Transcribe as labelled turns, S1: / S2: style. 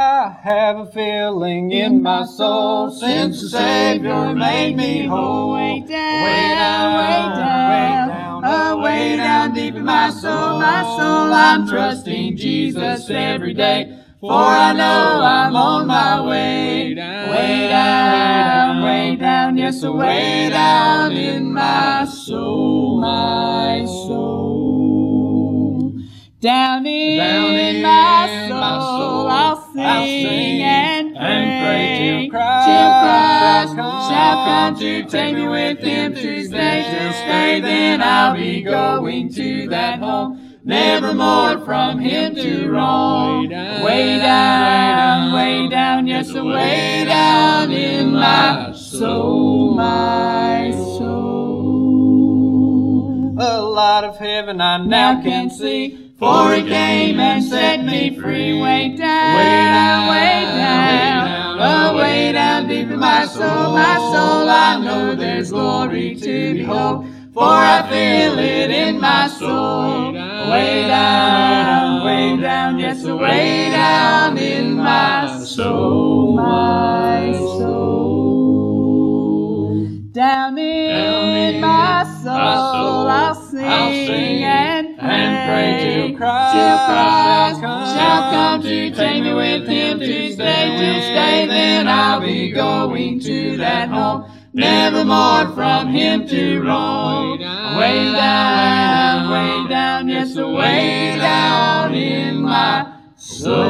S1: I have a feeling in my soul since the Savior made me whole.
S2: Way down deep in my soul, I'm trusting Jesus every day. For I know I'm on my way down, yes, way down in my soul, Down in my soul, I'll sing and pray till Christ shall come to take me with Him to stay. Then I'll be going to that home, never more from Him to roam. Way down, yes, way down in my soul,
S1: A light of heaven I now can see,
S2: for He came and set me free. Way down deep in my soul, I know there's glory to behold. For I feel it in my soul. Way down, yes, way down in my soul, Down in my soul, I'll sing and pray till Christ shall come to take me with Him to stay. Then I'll be going to that home, never more from Him to roam. Way down, yes, way down in my soul.